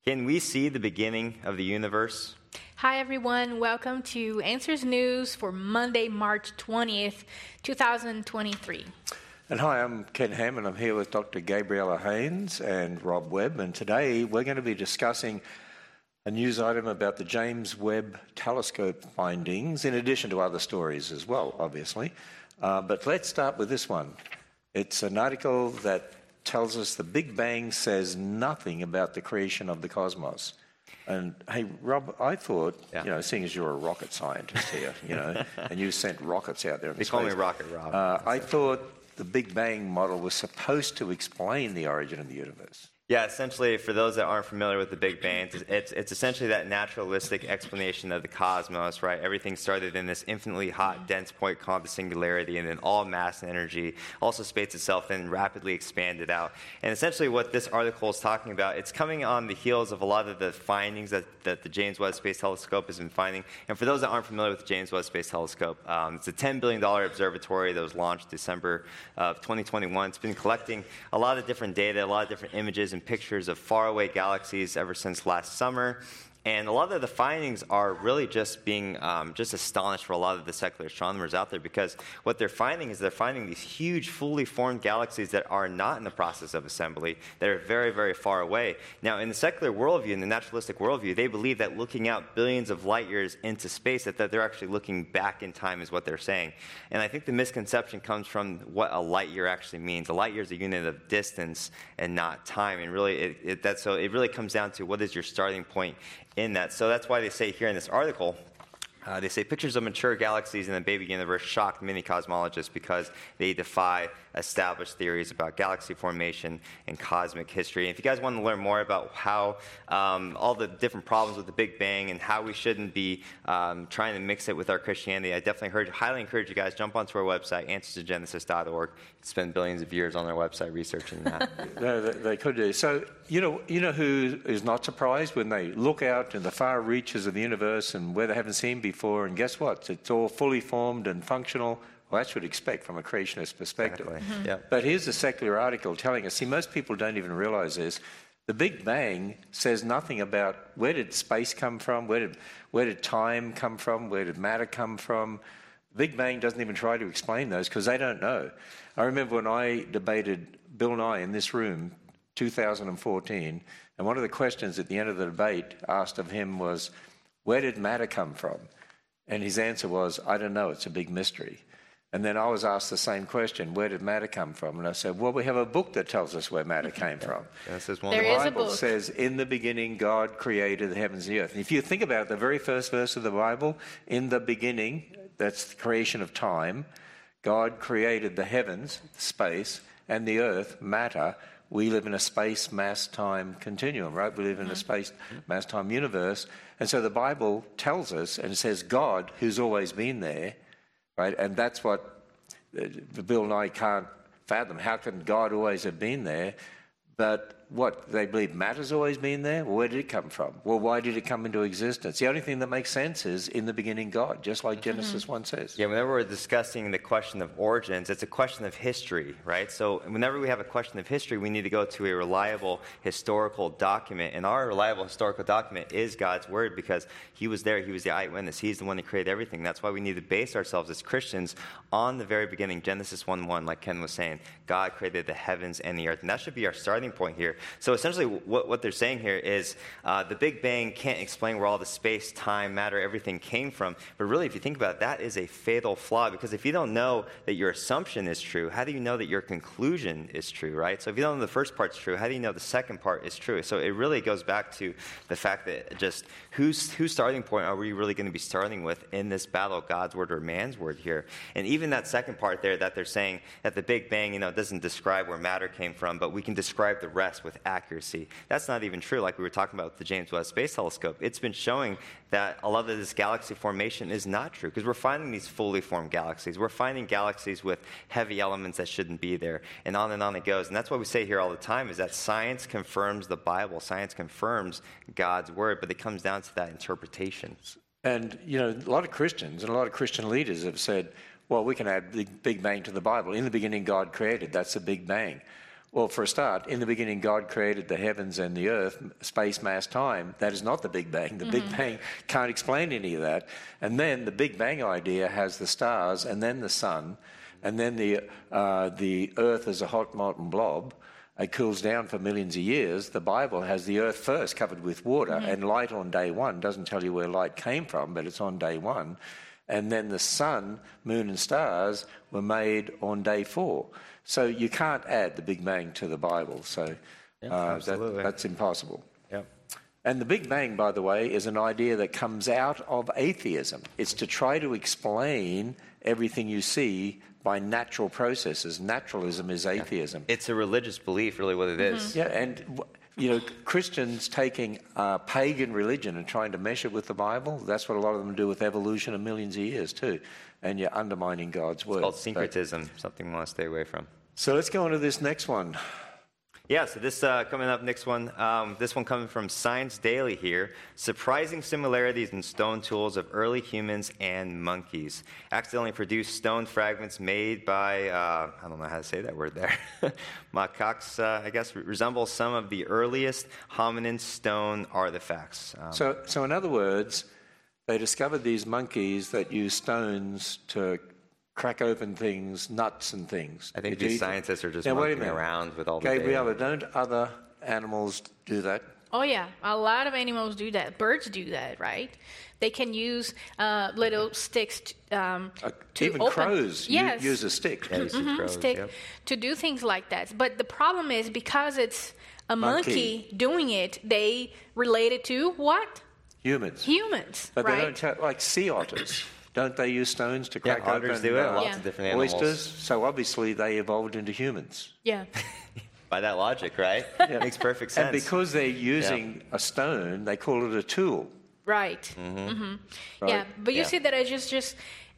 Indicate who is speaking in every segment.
Speaker 1: Can we see the beginning of the universe?
Speaker 2: Hi, everyone. Welcome to Answers News for Monday, March 20th, 2023.
Speaker 3: And hi, I'm Ken Hammond. I'm here with Dr. Gabriella Haynes and Rob Webb. And today we're going to be discussing a news item about the James Webb Telescope findings, in addition to other stories as well, obviously. But let's start with this one. It's an article that tells us the Big Bang says nothing about the creation of the cosmos. And hey, Rob, I thought, seeing as you're a rocket scientist here, and you sent rockets out there in space.
Speaker 1: They call me Rocket Rob.
Speaker 3: I thought the Big Bang model was supposed to explain the origin of the universe.
Speaker 1: Yeah, essentially, for those that aren't familiar with the Big Bang, it's essentially that naturalistic explanation of the cosmos, right? Everything started in this infinitely hot, dense point called the singularity, and then all mass and energy also space itself and rapidly expanded out. And essentially what this article is talking about, it's coming on the heels of a lot of the findings that the James Webb Space Telescope has been finding. And for those that aren't familiar with the James Webb Space Telescope, it's a $10 billion observatory that was launched December of 2021. It's been collecting a lot of different data, a lot of different images and pictures of faraway galaxies ever since last summer. And a lot of the findings are really just being just astonished for a lot of the secular astronomers out there, because what they're finding is they're finding these huge, fully formed galaxies that are not in the process of assembly, that are very, very far away. Now, in the secular worldview, in the naturalistic worldview, they believe that looking out billions of light years into space, that they're actually looking back in time is what they're saying. And I think the misconception comes from what a light year actually means. A light year is a unit of distance and not time. And really, it really comes down to what is your starting point in that. So that's why they say here in this article, they say pictures of mature galaxies in the baby universe shocked many cosmologists because they defy established theories about galaxy formation and cosmic history. And if you guys want to learn more about how all the different problems with the Big Bang and how we shouldn't be trying to mix it with our Christianity, I definitely highly encourage you guys, jump onto our website, answerstogenesis.org. Spend billions of years on our website researching that.
Speaker 3: No, they could do. So, you know who is not surprised when they look out in the far reaches of the universe and where they haven't seen before, and guess what? It's all fully formed and functional. Well, that's what you'd expect from a creationist perspective.
Speaker 1: Exactly. Mm-hmm. Yep.
Speaker 3: But here's a secular article telling us, see, most people don't even realize this. The Big Bang says nothing about where did space come from, where did time come from, where did matter come from. The Big Bang doesn't even try to explain those because they don't know. I remember when I debated Bill Nye in this room, 2014, and one of the questions at the end of the debate asked of him was, where did matter come from? And his answer was, I don't know, it's a big mystery. And then I was asked the same question, where did matter come from? And I said, well, we have a book that tells us where matter came from.
Speaker 2: There is a book.
Speaker 3: Says, in the beginning, God created the heavens and the earth. And if you think about it, the very first verse of the Bible, in the beginning, that's the creation of time, God created the heavens, space, and the earth, matter. We live in a space, mass, time continuum, right? We live in a space, mass, time universe. And so the Bible tells us, and it says God, who's always been there, right? And that's what Bill and I can't fathom. How can God always have been there? But what, they believe matter's always been there? Well, where did it come from? Well, why did it come into existence? The only thing that makes sense is in the beginning God, just like Genesis 1 says.
Speaker 1: Yeah, whenever we're discussing the question of origins, it's a question of history, right? So whenever we have a question of history, we need to go to a reliable historical document. And our reliable historical document is God's Word, because He was there, He was the eyewitness, He's the one that created everything. That's why we need to base ourselves as Christians on the very beginning, Genesis 1:1, like Ken was saying. God created the heavens and the earth. And that should be our starting point here. So essentially what they're saying here is the Big Bang can't explain where all the space, time, matter, everything came from. But really, if you think about it, that is a fatal flaw, because if you don't know that your assumption is true, how do you know that your conclusion is true, right? So if you don't know the first part's true, how do you know the second part is true? So it really goes back to the fact that just whose starting point are we really going to be starting with in this battle, God's Word or man's Word here? And even that second part there that they're saying that the Big Bang, doesn't describe where matter came from, but we can describe the rest with accuracy. That's not even true, like we were talking about with the James Webb Space Telescope. It's been showing that a lot of this galaxy formation is not true, because we're finding these fully formed galaxies. We're finding galaxies with heavy elements that shouldn't be there, and on it goes. And that's what we say here all the time, is that science confirms the Bible. Science confirms God's Word, but it comes down to that interpretation.
Speaker 3: And, a lot of Christians and a lot of Christian leaders have said, well, we can add the Big Bang to the Bible. In the beginning, God created. That's the Big Bang. Well, for a start, in the beginning, God created the heavens and the earth, space, mass, time. That is not the Big Bang. The Big Bang can't explain any of that. And then the Big Bang idea has the stars and then the sun, and then the earth is a hot molten blob. It cools down for millions of years. The Bible has the earth first covered with water and light on day one. Doesn't tell you where light came from, but it's on day one. And then the sun, moon and stars were made on day 4. So you can't add the Big Bang to the Bible. So that's impossible.
Speaker 1: Yep.
Speaker 3: And the Big Bang, by the way, is an idea that comes out of atheism. It's to try to explain everything you see by natural processes. Naturalism is atheism.
Speaker 1: It's a religious belief, really, what it is.
Speaker 3: Yeah, and Christians taking pagan religion and trying to mesh it with the Bible, that's what a lot of them do with evolution of millions of years too. And you're undermining God's word.
Speaker 1: It's called syncretism, something we want to stay away from.
Speaker 3: So let's go on to this next one.
Speaker 1: Yeah, so this coming up next one, this one coming from Science Daily here. Surprising similarities in stone tools of early humans and monkeys. Accidentally produced stone fragments made by, I don't know how to say that word there, macaques, I guess, resemble some of the earliest hominin stone artifacts.
Speaker 3: So in other words, they discovered these monkeys that use stones to crack open things, nuts and things.
Speaker 1: I think these scientists are just
Speaker 3: now,
Speaker 1: monkeying around with all the
Speaker 3: Gabriella,
Speaker 1: data.
Speaker 3: don't other animals do that?
Speaker 2: Oh, yeah. A lot of animals do that. Birds do that, right? They can use little sticks to
Speaker 3: even
Speaker 2: open.
Speaker 3: crows
Speaker 2: Yes.
Speaker 3: use a stick.
Speaker 1: Yeah, crows,
Speaker 2: stick
Speaker 1: yep.
Speaker 2: to do things like that. But the problem is because it's a monkey doing it, they relate it to what?
Speaker 3: Humans.
Speaker 2: Humans,
Speaker 3: But
Speaker 2: right?
Speaker 3: they don't like sea otters. Don't they use stones to crack open
Speaker 1: otters do it. Lots of different animals.
Speaker 3: oysters? So obviously they evolved into humans.
Speaker 2: Yeah.
Speaker 1: By that logic, right? Makes perfect sense.
Speaker 3: And because they're using a stone, they call it a tool.
Speaker 2: Right. Yeah, but you see that it's just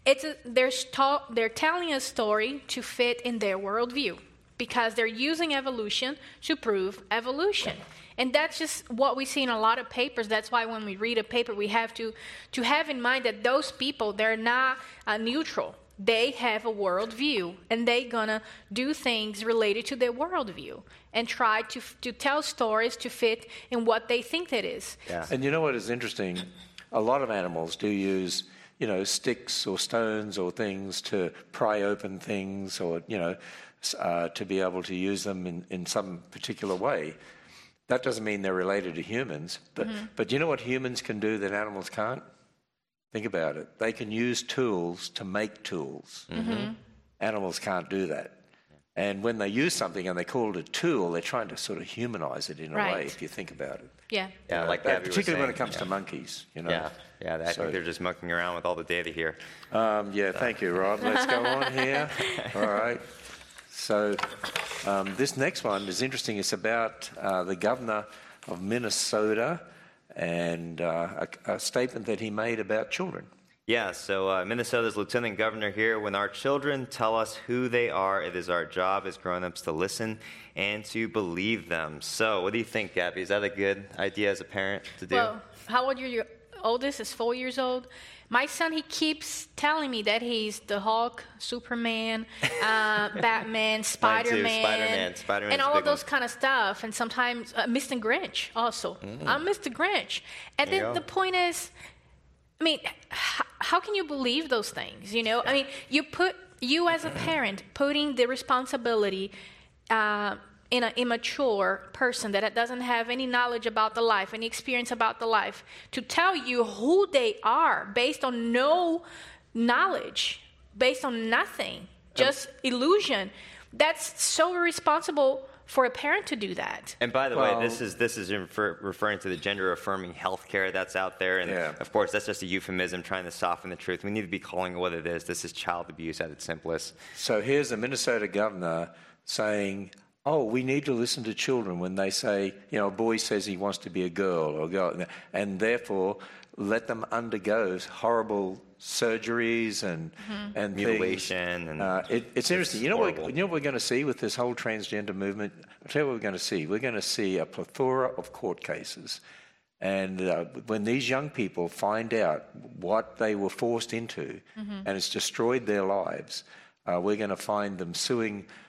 Speaker 2: they're telling a story to fit in their worldview because they're using evolution to prove evolution. And that's just what we see in a lot of papers. That's why when we read a paper, we have to have in mind that those people, they're not neutral. They have a worldview, and they're going to do things related to their worldview and try to tell stories to fit in what they think it is.
Speaker 1: Yeah.
Speaker 3: And you know what is interesting? A lot of animals do use, sticks or stones or things to pry open things or, to be able to use them in some particular way. That doesn't mean they're related to humans. But you know what humans can do that animals can't? Think about it. They can use tools to make tools. Animals can't do that. And when they use something and they call it a tool, they're trying to sort of humanize it in a way, if you think about it.
Speaker 2: Yeah.
Speaker 1: Yeah, like Gabby was
Speaker 3: particularly when
Speaker 1: saying,
Speaker 3: it comes to monkeys.
Speaker 1: Yeah, I think they're just monkeying around with all the data here.
Speaker 3: Thank you, Rob. Let's go on here. All right. So this next one is interesting. It's about the governor of Minnesota and a statement that he made about children.
Speaker 1: Yeah, so Minnesota's lieutenant governor here, when our children tell us who they are, it is our job as grown-ups to listen and to believe them. So what do you think, Gabby? Is that a good idea as a parent to do?
Speaker 2: Well, how old are your oldest? Is 4 years old. My son, he keeps telling me that he's the Hulk, Superman, Batman, Spider-Man, and all of those kind of stuff. And sometimes Mr. Grinch also. I'm Mr. Grinch. And then the point is, I mean, how can you believe those things? I mean, you as a parent putting the responsibility in an immature person that doesn't have any knowledge about the life, any experience about the life, to tell you who they are based on no knowledge, based on nothing, just illusion. That's so irresponsible for a parent to do that.
Speaker 1: And by the way, this is referring to the gender-affirming healthcare that's out there. And of course, that's just a euphemism trying to soften the truth. We need to be calling it what it is. This is child abuse at its simplest.
Speaker 3: So here's the Minnesota governor saying, we need to listen to children when they say, a boy says he wants to be a girl or a girl, and therefore let them undergo horrible surgeries and
Speaker 1: mutilation.
Speaker 3: It's interesting. You know what we're going to see with this whole transgender movement? I'll tell you what we're going to see. We're going to see a plethora of court cases. And when these young people find out what they were forced into and it's destroyed their lives, we're going to find them suing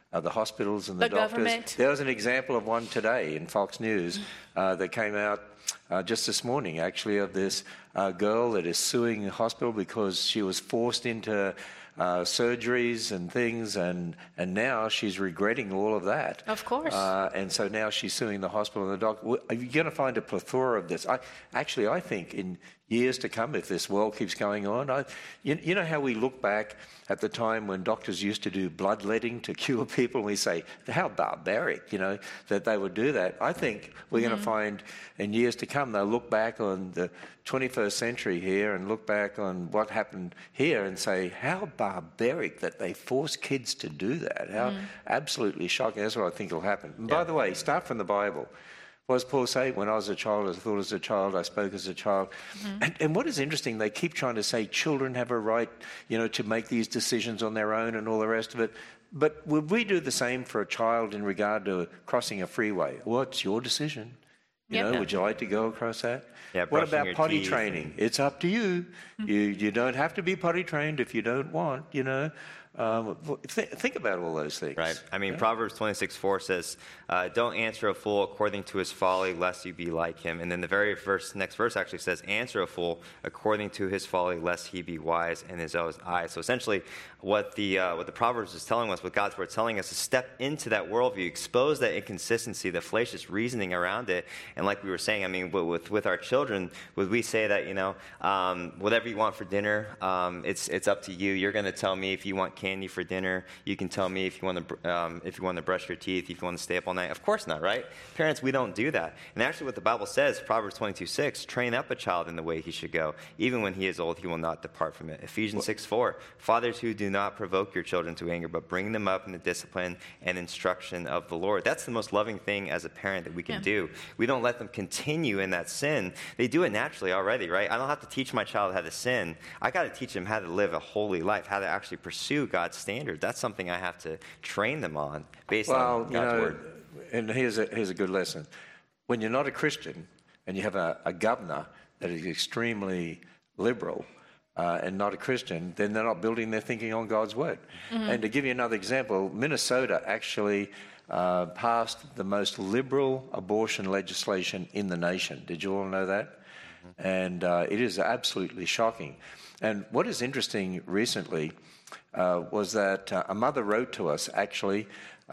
Speaker 3: the hospitals and the doctors.
Speaker 2: Government.
Speaker 3: There was an example of one today in Fox News that came out just this morning, actually, of this girl that is suing the hospital because she was forced into surgeries and things, and now she's regretting all of that.
Speaker 2: Of course.
Speaker 3: And so now she's suing the hospital and the doctor. You're going to find a plethora of this. I think in years to come, if this world keeps going on, you know how we look back at the time when doctors used to do bloodletting to cure people, and we say, how barbaric, that they would do that. I think we're going to find in years to come, they'll look back on the 21st century here and look back on what happened here and say, how barbaric that they force kids to do that. How absolutely shocking. That's what I think will happen. And by the way, start from the Bible. What does Paul say? When I was a child, I thought as a child, I spoke as a child. And what is interesting, they keep trying to say children have a right, to make these decisions on their own and all the rest of it. But would we do the same for a child in regard to crossing a freeway? Well, it's your decision. Would you like to go across that?
Speaker 1: Yeah,
Speaker 3: what about potty training? It's up to you. You don't have to be potty trained if you don't want, Think about all those things.
Speaker 1: Right. I mean, Proverbs 26:4 says, don't answer a fool according to his folly, lest you be like him. And then the next verse actually says, answer a fool according to his folly, lest he be wise in his own eyes. So essentially, what the Proverbs is telling us, what God's word is telling us, is step into that worldview, expose that inconsistency, the fallacious reasoning around it. And like we were saying, I mean, with our children, would we say that, whatever you want for dinner, it's up to you. You're going to tell me if you want candy for dinner. You can tell me if you want to brush your teeth, if you want to stay up all night. Of course not, right? Parents, we don't do that. And actually what the Bible says, Proverbs 22:6, train up a child in the way he should go. Even when he is old, he will not depart from it. Ephesians 6:4, fathers who do not provoke your children to anger, but bring them up in the discipline and instruction of the Lord. That's the most loving thing as a parent that we can do. We don't let them continue in that sin. They do it naturally already, right? I don't have to teach my child how to sin. I got to teach them how to live a holy life, how to actually pursue God's standard. That's something I have to train them on based on God's word.
Speaker 3: And here's a good lesson. When you're not a Christian and you have a governor that is extremely liberal and not a Christian, then they're not building their thinking on God's word. And to give you another example, Minnesota actually passed the most liberal abortion legislation in the nation. Did you all know that? And it is absolutely shocking. And what is interesting recently was that a mother wrote to us actually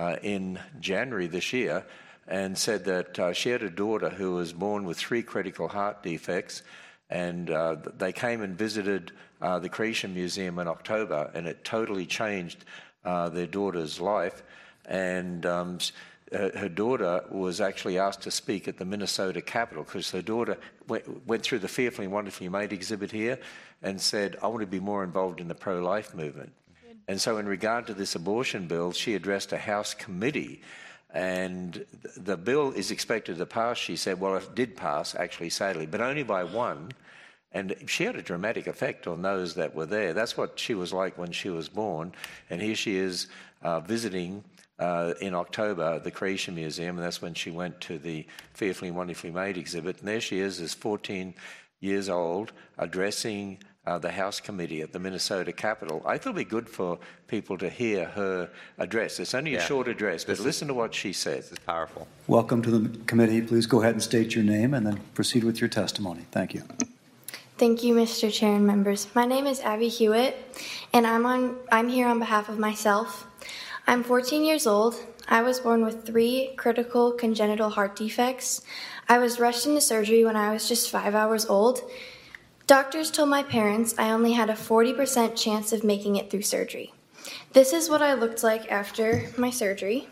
Speaker 3: in January this year and said that she had a daughter who was born with 3 critical heart defects, and they came and visited the Creation Museum in October, and it totally changed their daughter's life. And her daughter was actually asked to speak at the Minnesota Capitol because her daughter went through the Fearfully and Wonderfully Made exhibit here and said, I want to be more involved in the pro-life movement. And so in regard to this abortion bill, she addressed a House committee, and the bill is expected to pass, she said. Well, it did pass, actually, sadly, but only by 1. And she had a dramatic effect on those that were there. That's what she was like when she was born. And here she is visiting in October the Creation Museum, and that's when she went to the Fearfully and Wonderfully Made exhibit. And there she is 14 years old, addressing the House committee at the Minnesota Capitol. I thought it would be good for people to hear her address. It's only a short address, but listen to what she says.
Speaker 1: It's powerful.
Speaker 4: Welcome to the committee. Please go ahead and state your name and then proceed with your testimony. Thank you.
Speaker 5: Thank you, Mr. Chair and members. My name is Abby Hewitt, and I'm here on behalf of myself. I'm 14 years old. I was born with 3 critical congenital heart defects. I was rushed into surgery when I was just 5 hours old. Doctors told my parents I only had a 40% chance of making it through surgery. This is what I looked like after my surgery.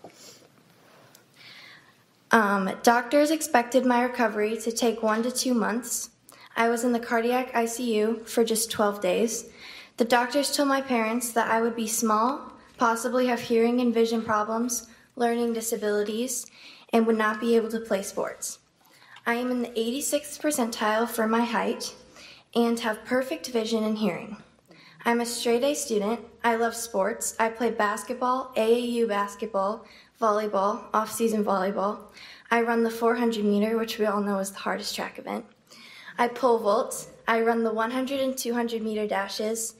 Speaker 5: Doctors expected my recovery to take 1 to 2 months. I was in the cardiac ICU for just 12 days. The doctors told my parents that I would be small, possibly have hearing and vision problems, learning disabilities, and would not be able to play sports. I am in the 86th percentile for my height and have perfect vision and hearing. I'm a straight-A student. I love sports. I play basketball, AAU basketball, volleyball, off-season volleyball. I run the 400 meter, which we all know is the hardest track event. I pole vault. I run the 100 and 200 meter dashes.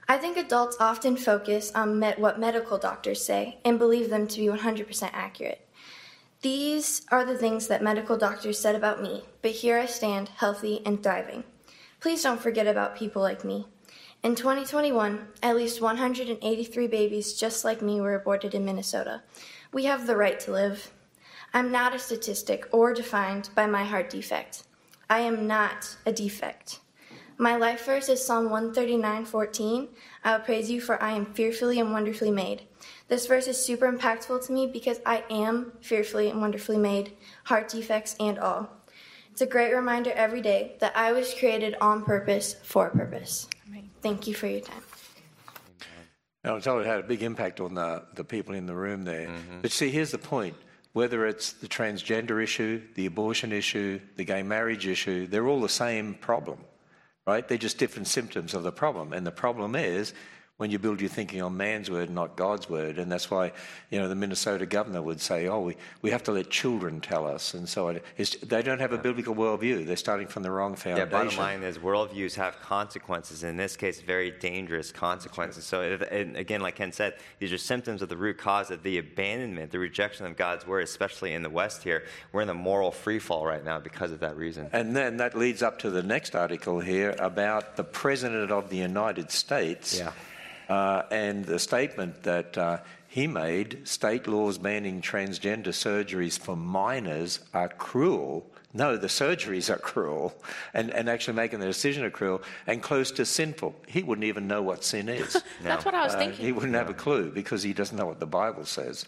Speaker 5: I think adults often focus on what medical doctors say and believe them to be 100% accurate. These are the things that medical doctors said about me, but here I stand, healthy and thriving. Please don't forget about people like me. In 2021, at least 183 babies just like me were aborted in Minnesota. We have the right to live. I'm not a statistic or defined by my heart defect. I am not a defect. My life verse is Psalm 139:14. I will praise you, for I am fearfully and wonderfully made. This verse is super impactful to me because I am fearfully and wonderfully made, heart defects and all. It's a great reminder every day that I was created on purpose for a purpose. Thank you for your time.
Speaker 3: Now, I told you it had a big impact on the people in the room there. Mm-hmm. But see, here's the point. Whether it's the transgender issue, the abortion issue, the gay marriage issue, they're all the same problem, right? They're just different symptoms of the problem. And the problem is when you build your thinking on man's word, not God's word. And that's why, the Minnesota governor would say, we have to let children tell us. And so they don't have a biblical worldview. They're starting from the wrong foundation.
Speaker 1: Yeah, bottom line is worldviews have consequences. In this case, very dangerous consequences. So again, like Ken said, these are symptoms of the root cause of the abandonment, the rejection of God's word, especially in the West here. We're in the moral free fall right now because of that reason.
Speaker 3: And then that leads up to the next article here about the President of the United States.
Speaker 1: Yeah.
Speaker 3: And the statement that he made, state laws banning transgender surgeries for minors are cruel. No, the surgeries are cruel, and actually making the decision are cruel and close to sinful. He wouldn't even know what sin is.
Speaker 2: That's what I was thinking.
Speaker 3: He wouldn't have a clue because he doesn't know what the Bible says.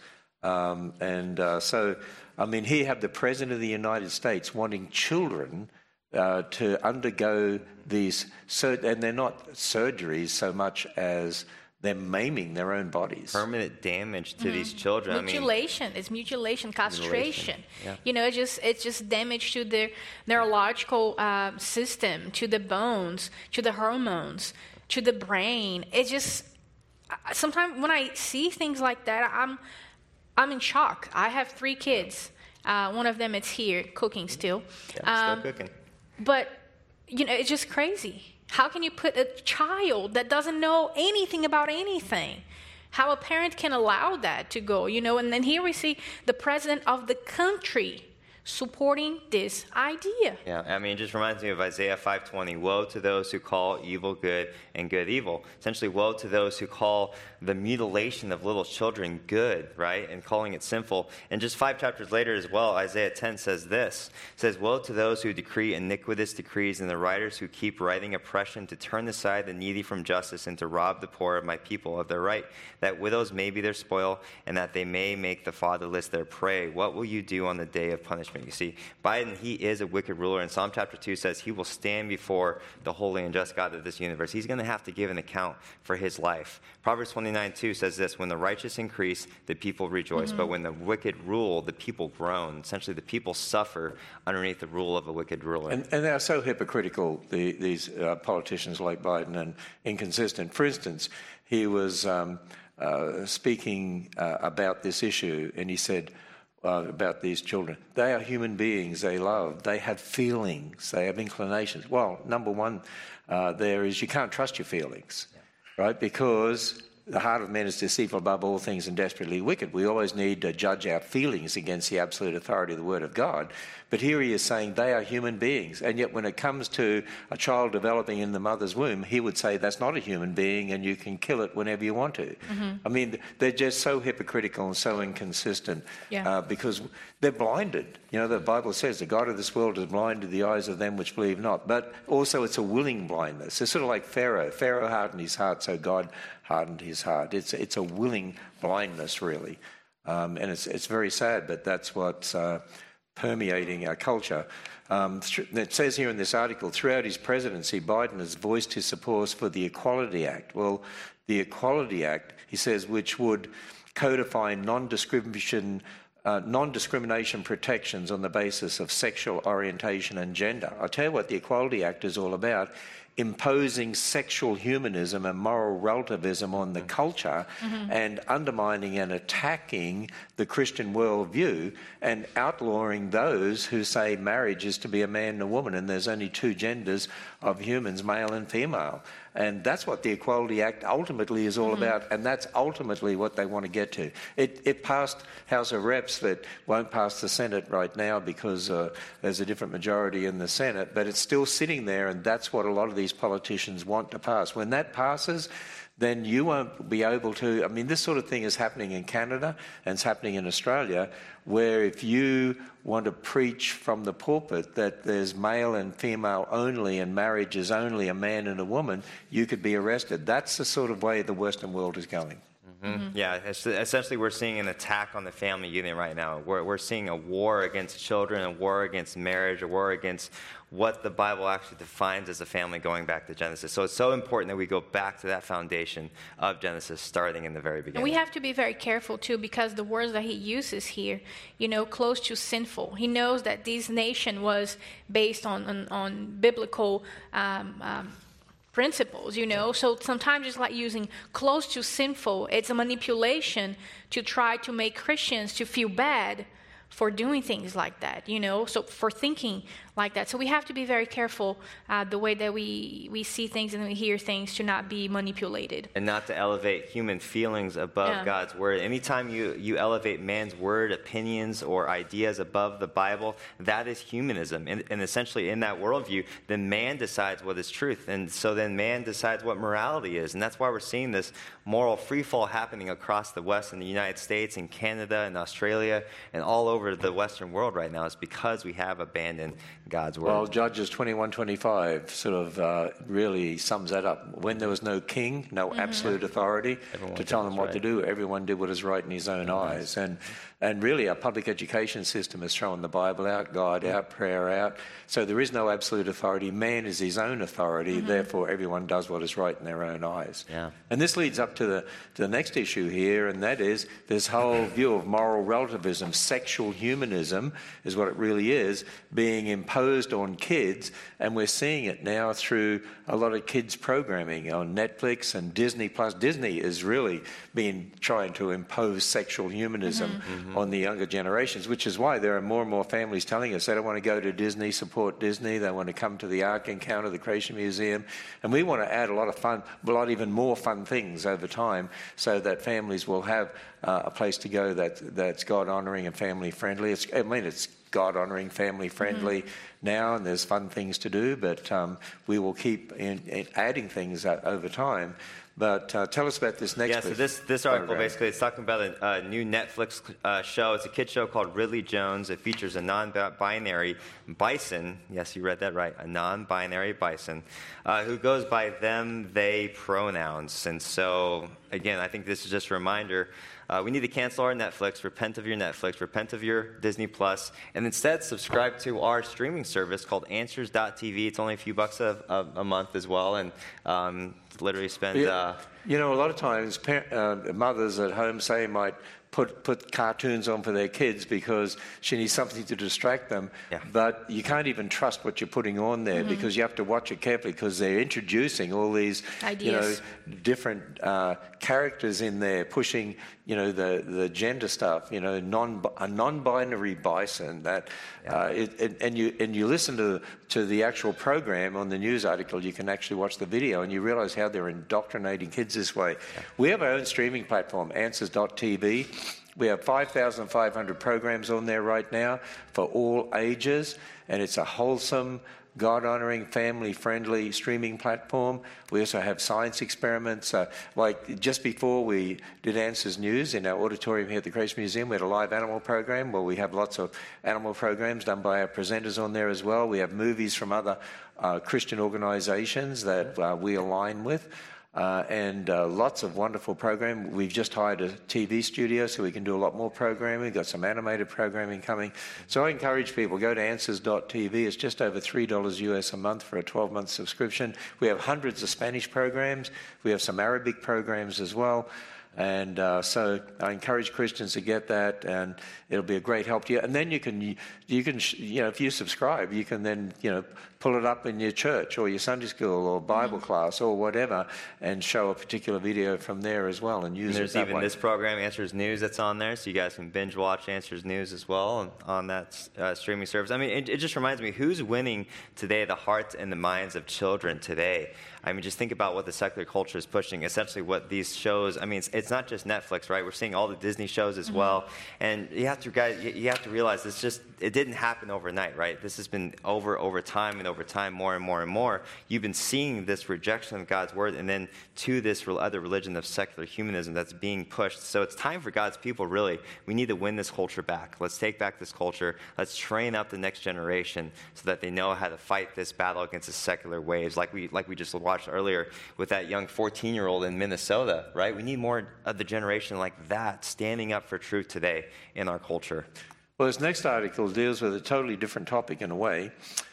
Speaker 3: So, here you have the President of the United States wanting children to undergo these, and they're not surgeries so much as they're maiming their own bodies.
Speaker 1: Permanent damage to these children.
Speaker 2: Mutilation. It's mutilation, castration. Yeah. It's just damage to their neurological system, to the bones, to the hormones, to the brain. It just, sometimes when I see things like that, I'm in shock. I have 3 kids. One of them is here cooking still.
Speaker 1: Yeah, still cooking.
Speaker 2: But, it's just crazy. How can you put a child that doesn't know anything about anything? How a parent can allow that to go, And then here we see the president of the country supporting this idea.
Speaker 1: Yeah, it just reminds me of Isaiah 5:20. Woe to those who call evil good and good evil. Essentially, woe to those who call the mutilation of little children good, right? And calling it sinful. And just 5 chapters later as well, Isaiah 10 says this. It says, woe to those who decree iniquitous decrees and the writers who keep writing oppression to turn aside the needy from justice and to rob the poor of my people of their right, that widows may be their spoil and that they may make the fatherless their prey. What will you do on the day of punishment? You see, Biden, he is a wicked ruler, and Psalm chapter 2 says he will stand before the holy and just God of this universe. He's going to have to give an account for his life. Proverbs 29:2 says this, when the righteous increase, the people rejoice, but when the wicked rule, the people groan. Essentially, the people suffer underneath the rule of a wicked ruler.
Speaker 3: And they are so hypocritical, these politicians like Biden, and inconsistent. For instance, he was speaking about this issue, and he said, about these children. They are human beings. They love. They have feelings. They have inclinations. Well, number one there is you can't trust your feelings, right? Because the heart of man is deceitful above all things and desperately wicked. We always need to judge our feelings against the absolute authority of the Word of God. But here he is saying they are human beings. And yet when it comes to a child developing in the mother's womb, he would say that's not a human being and you can kill it whenever you want to. They're just so hypocritical and so inconsistent because they're blinded. The Bible says the God of this world has blinded the eyes of them which believe not. But also it's a willing blindness. It's sort of like Pharaoh. Pharaoh hardened his heart, so God hardened his heart. It's a willing blindness, really. And it's very sad, but that's what's permeating our culture. It says here in this article, throughout his presidency, Biden has voiced his support for the Equality Act. Well, the Equality Act, he says, which would codify non-discrimination protections on the basis of sexual orientation and gender. I'll tell you what the Equality Act is all about. imposing sexual humanism and moral relativism on the culture and undermining and attacking the Christian worldview and outlawing those who say marriage is to be a man and a woman and there's only two genders of humans, male and female. And that's what the Equality Act ultimately is all about, and that's ultimately what they want to get to. It passed House of Reps that won't pass the Senate right now because there's a different majority in the Senate, but it's still sitting there, and that's what a lot of these politicians want to pass. When that passes, then you won't be able to... I mean, this sort of thing is happening in Canada and it's happening in Australia, where if you want to preach from the pulpit that there's male and female only and marriage is only a man and a woman, you could be arrested. That's the sort of way the Western world is going.
Speaker 1: Yeah, essentially we're seeing an attack on the family unit right now. We're seeing a war against children, a war against marriage, a war against what the Bible actually defines as a family going back to Genesis. So it's so important that we go back to that foundation of Genesis starting in the very beginning.
Speaker 2: And we have to be very careful too, because the words that he uses here, close to sinful. He knows that this nation was based on biblical principles, So sometimes it's like using close to sinful. It's a manipulation to try to make Christians to feel bad for doing things like that, so for thinking like that. So we have to be very careful the way that we see things and we hear things to not be manipulated. And not to elevate human feelings above God's word. Anytime you elevate man's word, opinions, or ideas above the Bible, that is humanism. And essentially in that worldview, then man decides what is truth. And so then man decides what morality is. And that's why we're seeing this moral freefall happening across the West in the United States and Canada and Australia and all over the Western world right now. Is because we have abandoned God's word.
Speaker 3: Well, Judges 21:25 sort of really sums that up. When there was no king, no absolute authority to tell them what to do, everyone did what is right in his own eyes. And really our public education system has thrown the Bible out, God out, prayer out. So there is no absolute authority. Man is his own authority. Therefore, everyone does what is right in their own eyes.
Speaker 1: Yeah.
Speaker 3: And this leads up to the next issue here, and that is this whole view of moral relativism. Sexual humanism is what it really is, being imposed on kids. And we're seeing it now through a lot of kids' programming on Netflix and Disney+. Disney is really trying to impose sexual humanism on the younger generations, which is why there are more and more families telling us they don't want to go to Disney, support Disney, they want to come to the Ark Encounter, the Creation Museum, and we want to add a lot even more fun things over time so that families will have a place to go that's God-honouring and family-friendly. It's God-honouring, family-friendly now, and there's fun things to do, but we will keep adding things over time. But tell us about this next.
Speaker 1: Yeah, so this article basically is talking about a new Netflix show. It's a kid show called Ridley Jones. It features a non-binary bison. Yes, you read that right. A non-binary bison who goes by them, they pronouns. And so, again, I think this is just a reminder. We need to cancel our Netflix, repent of your Netflix, repent of your Disney+, and instead subscribe to our streaming service called Answers.tv. It's only a few bucks a month as well, and literally spend...
Speaker 3: a lot of times mothers at home might put cartoons on for their kids because she needs something to distract them. Yeah. But you can't even trust what you're putting on there because you have to watch it carefully because they're introducing all these different characters in there, pushing the gender stuff. A non-binary bison that and you listen to the actual program on the news article. You can actually watch the video and you realize how they're indoctrinating kids this way. Yeah. We have our own streaming platform, Answers.tv. We have 5,500 programs on there right now for all ages, and it's a wholesome, God-honouring, family-friendly streaming platform. We also have science experiments. Like just before we did Answers News in our auditorium here at the Creation Museum, we had a live animal program. Well, we have lots of animal programs done by our presenters on there as well. We have movies from other Christian organisations that we align with. And lots of wonderful programming. We've just hired a TV studio so we can do a lot more programming. We've got some animated programming coming. So I encourage people, go to Answers.tv. It's just over $3 US a month for a 12-month subscription. We have hundreds of Spanish programs. We have some Arabic programs as well. And so I encourage Christians to get that, and it'll be a great help to you. And then you can, if you subscribe, you can then, pull it up in your church or your Sunday school or Bible class or whatever, and show a particular video from there as well, and use it that way.
Speaker 1: There's even this program, Answers News, that's on there, so you guys can binge watch Answers News as well on that streaming service. I mean, it just reminds me, who's winning today the hearts and the minds of children today? I mean, just think about what the secular culture is pushing. Essentially, what these shows. I mean, it's not just Netflix, right? We're seeing all the Disney shows as well, and you have to realize it didn't happen overnight, right? This has been over time, and over time, more and more and more. You've been seeing this rejection of God's word, and then to this other religion of secular humanism that's being pushed. So it's time for God's people. Really, we need to win this culture back. Let's take back this culture. Let's train up the next generation so that they know how to fight this battle against the secular waves, like we just watched earlier with that young 14-year-old in Minnesota, right? We need more of the generation like that standing up for truth today in our culture.
Speaker 3: Well, this next article deals with a totally different topic in a way.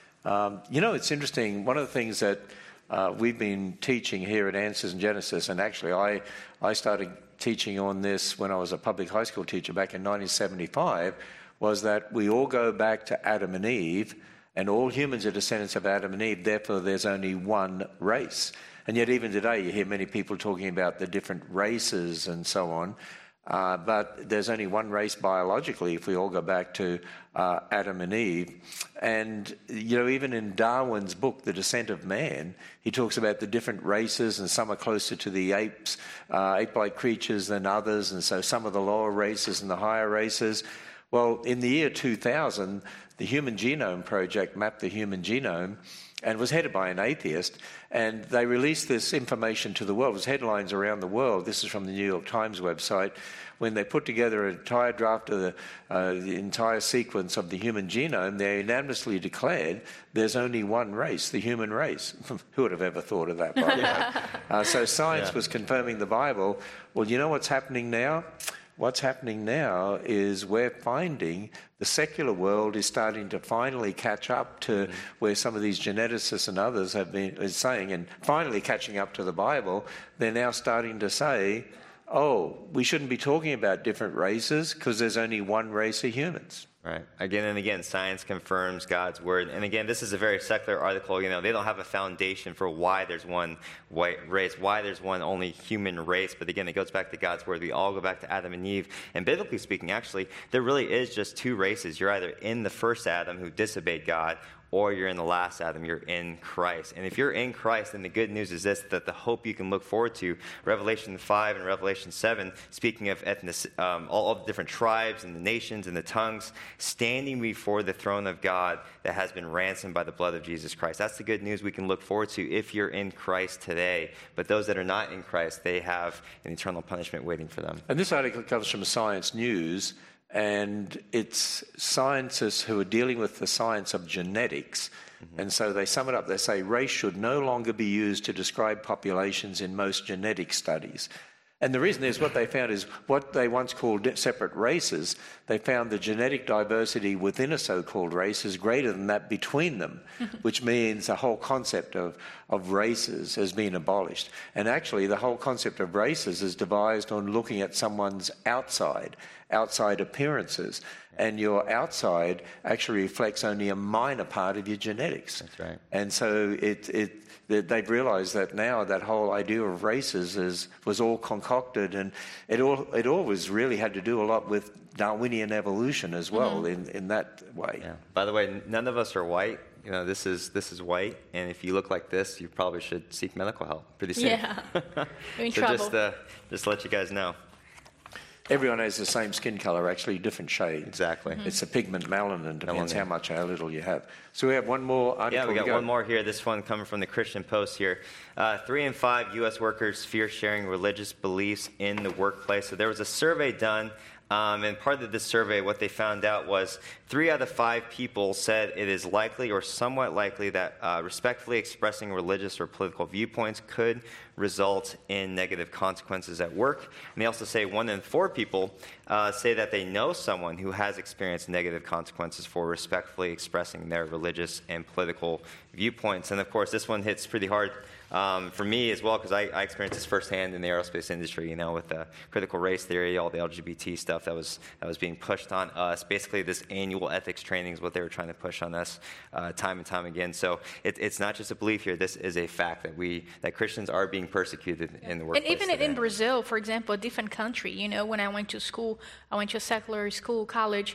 Speaker 3: It's interesting. One of the things that we've been teaching here at Answers in Genesis, and actually I started teaching on this when I was a public high school teacher back in 1975, was that we all go back to Adam and Eve, and all humans are descendants of Adam and Eve, therefore there's only one race. And yet even today you hear many people talking about the different races and so on, but there's only one race biologically if we all go back to Adam and Eve. And, even in Darwin's book, The Descent of Man, he talks about the different races, and some are closer to the apes, ape-like creatures than others, and so some of the lower races and the higher races. Well, in the year 2000, the Human Genome Project mapped the human genome and was headed by an atheist, and they released this information to the world. It was headlines around the world. This is from the New York Times website. When they put together an entire draft of the entire sequence of the human genome, they unanimously declared there's only one race, the human race. Who would have ever thought of that, by the way? So science was confirming the Bible. Well, you know what's happening now? What's happening now is we're finding the secular world is starting to finally catch up to where some of these geneticists and others have been saying, and finally catching up to the Bible. They're now starting to say, we shouldn't be talking about different races because there's only one race of humans.
Speaker 1: Right. Again and again, science confirms God's word. And again, this is a very secular article. They don't have a foundation for why there's one white race, why there's one only human race. But again, it goes back to God's word. We all go back to Adam and Eve. And biblically speaking, actually, there really is just two races. You're either in the first Adam who disobeyed God, or you're in the last Adam, you're in Christ. And if you're in Christ, then the good news is this, that the hope you can look forward to, Revelation 5 and Revelation 7, speaking of all the different tribes and the nations and the tongues, standing before the throne of God that has been ransomed by the blood of Jesus Christ. That's the good news we can look forward to if you're in Christ today. But those that are not in Christ, they have an eternal punishment waiting for them.
Speaker 3: And this article comes from Science News, and it's scientists who are dealing with the science of genetics. And so they sum it up. They say race should no longer be used to describe populations in most genetic studies. And the reason is what they found is what they once called separate races, they found the genetic diversity within a so-called race is greater than that between them, which means the whole concept of races has been abolished. And actually the whole concept of races is devised on looking at someone's outside appearances. And your outside actually reflects only a minor part of your genetics.
Speaker 1: That's right.
Speaker 3: And so they've realised that now that whole idea of races was all concocted, and it always really had to do a lot with Darwinian evolution as well in that way. Yeah.
Speaker 1: By the way, none of us are white. This is white, and if you look like this, you probably should seek medical help pretty soon.
Speaker 2: Yeah, you're in
Speaker 1: so
Speaker 2: trouble.
Speaker 1: Just to let you guys know.
Speaker 3: Everyone has the same skin color, actually, different shades.
Speaker 1: Exactly.
Speaker 3: It's a pigment melanin, depends how much or how little you have. So we have one more article.
Speaker 1: Yeah, we got one more here. This one coming from the Christian Post here. 3 in 5 U.S. workers fear sharing religious beliefs in the workplace. So there was a survey done, and part of this survey, what they found out was 3 out of 5 people said it is likely or somewhat likely that respectfully expressing religious or political viewpoints could result in negative consequences at work. And they also say 1 in 4 people say that they know someone who has experienced negative consequences for respectfully expressing their religious and political viewpoints. And of course, this one hits pretty hard for me as well, because I experienced this firsthand in the aerospace industry, with the critical race theory, all the LGBT stuff that was being pushed on us. Basically, this annual ethics training is what they were trying to push on us time and time again. So it's not just a belief here. This is a fact that Christians are being persecuted in the workplace.
Speaker 2: And even
Speaker 1: today.
Speaker 2: in Brazil, for example, a different country, when I went to school, I went to a secular school, college,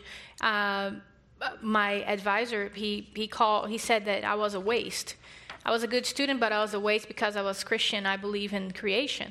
Speaker 2: my advisor, he said that I was a waste. I was a good student, but I was a waste because I was Christian. I believe in creation.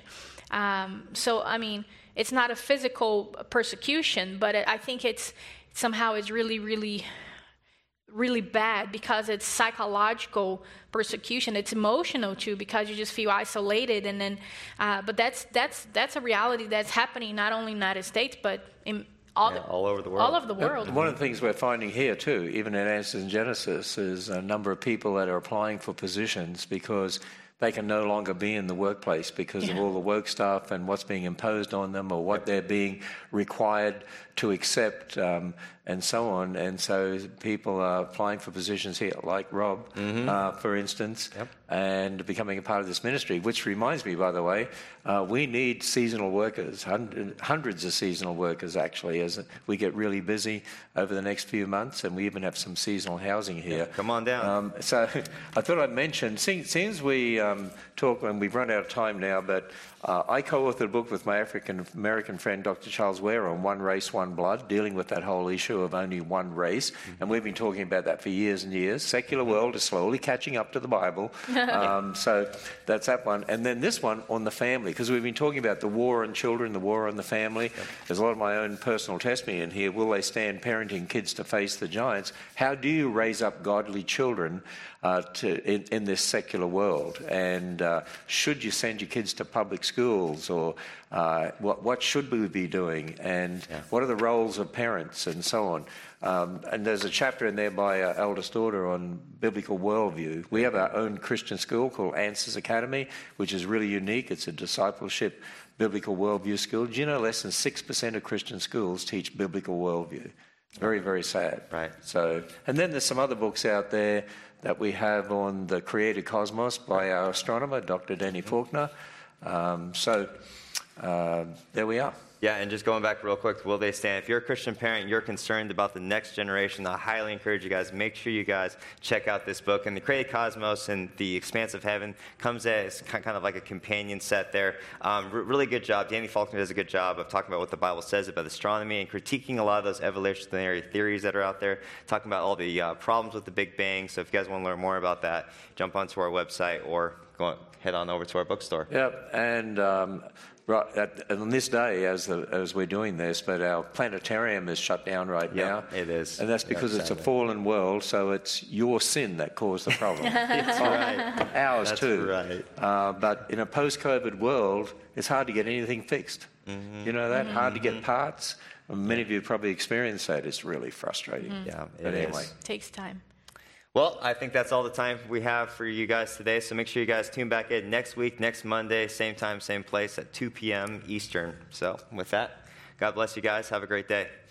Speaker 2: So, it's not a physical persecution, but I think it's really, really, really bad because it's psychological persecution. It's emotional too because you just feel isolated, and then. But that's a reality that's happening not only in the United States, but in
Speaker 1: all over the world.
Speaker 2: All over the world.
Speaker 3: One of the things we're finding here too, even in Answers in Genesis, is a number of people that are applying for positions because they can no longer be in the workplace because of all the woke stuff and what's being imposed on them or what they're being required to accept and so on. And so people are applying for positions here, like Rob, for instance, and becoming a part of this ministry, which reminds me, by the way, we need seasonal workers, hundreds of seasonal workers, actually, as we get really busy over the next few months, and we even have some seasonal housing here.
Speaker 1: Yeah, come on down.
Speaker 3: So I thought I'd mention, since we talk, and we've run out of time now, but I co-authored a book with my African-American friend, Dr. Charles Ware, on One Race, One Blood, dealing with that whole issue of only one race. And we've been talking about that for years and years. Secular world is slowly catching up to the Bible. So that's that one. And then this one on the family, because we've been talking about the war on children, the war on the family. There's a lot of my own personal testimony in here. Will they stand parenting kids to face the giants? How do you raise up godly children in this secular world? And should you send your kids to public schools, or what should we be doing, and what are the roles of parents, and so on. And there's a chapter in there by our eldest daughter on biblical worldview. We have our own Christian school called Answers Academy, which is really unique. It's a discipleship biblical worldview school. Do you know less than 6% of Christian schools teach biblical worldview? Very, very sad.
Speaker 1: Right.
Speaker 3: So, and then there's some other books out there that we have on the created cosmos by our astronomer, Dr. Denny Faulkner. There we are.
Speaker 1: Yeah, and just going back real quick, will they stand? If you're a Christian parent, you're concerned about the next generation, I highly encourage you guys, make sure you guys check out this book. And The Created Cosmos and The Expanse of Heaven comes as kind of like a companion set there. Really good job. Danny Faulkner does a good job of talking about what the Bible says about astronomy and critiquing a lot of those evolutionary theories that are out there, talking about all the problems with the Big Bang. So if you guys want to learn more about that, jump onto our website or head on over to our bookstore.
Speaker 3: Yep, and on this day, as we're doing this, but our planetarium is shut down right now.
Speaker 1: It is.
Speaker 3: And that's because it's a fallen world, so it's your sin that caused the problem.
Speaker 1: That's right.
Speaker 3: Ours
Speaker 1: That's
Speaker 3: too.
Speaker 1: Right.
Speaker 3: But in a post-COVID world, it's hard to get anything fixed. You know that? Hard to get parts. Many of you probably experienced that. It's really frustrating.
Speaker 1: Yeah,
Speaker 3: but anyway.
Speaker 2: It takes time.
Speaker 1: Well, I think that's all the time we have for you guys today. So make sure you guys tune back in next week, next Monday, same time, same place at 2 p.m. Eastern. So with that, God bless you guys. Have a great day.